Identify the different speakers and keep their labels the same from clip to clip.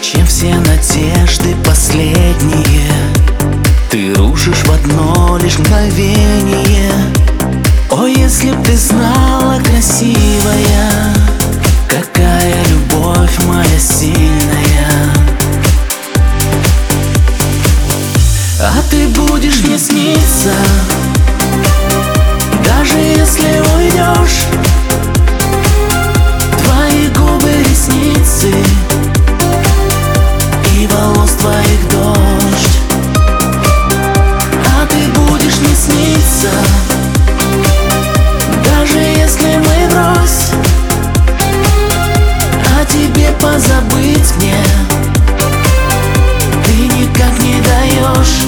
Speaker 1: чем все надежды последние. Ты рушишь в одно лишь мгновение. О, если б ты знала, красивая, какая любовь моя сильная. А ты будешь мне сниться, даже если уйдешь. Твои губы, ресницы и волос твоих дождь. А ты будешь мне сниться, даже если мы врозь. О тебе позабыть мне ты никак не даешь.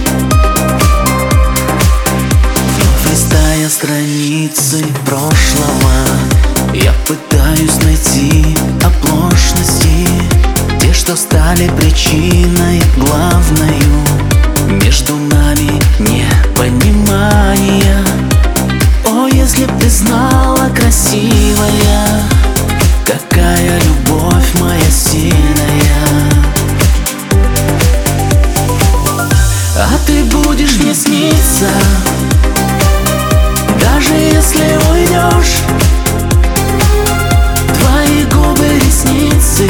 Speaker 1: Вновь листая страницы прошлого, я пытаюсь найти оплошности, те, что стали причиной главною между нами непонимания. О, если б ты знала, красивая, какая любовь моя сильная. А ты будешь мне сниться, даже если уйдешь. Твои губы, ресницы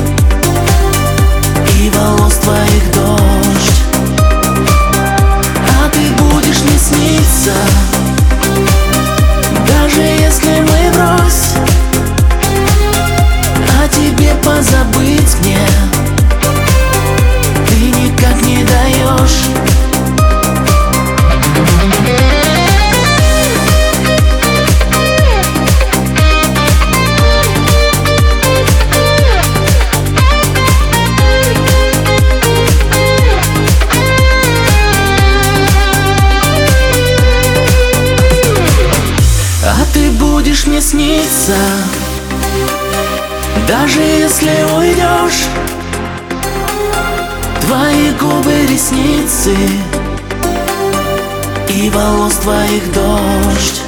Speaker 1: и волос твоих дождь. А ты будешь мне сниться, даже если мы врозь. О тебе позабыть мне ты никак не даешь. А ты будешь мне сниться, даже если уйдешь. Твои губы, ресницы и волос твоих дождь.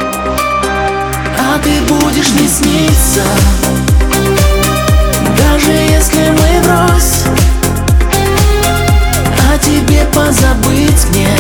Speaker 1: А ты будешь мне сниться, даже если мы врозь. О тебе позабыть мне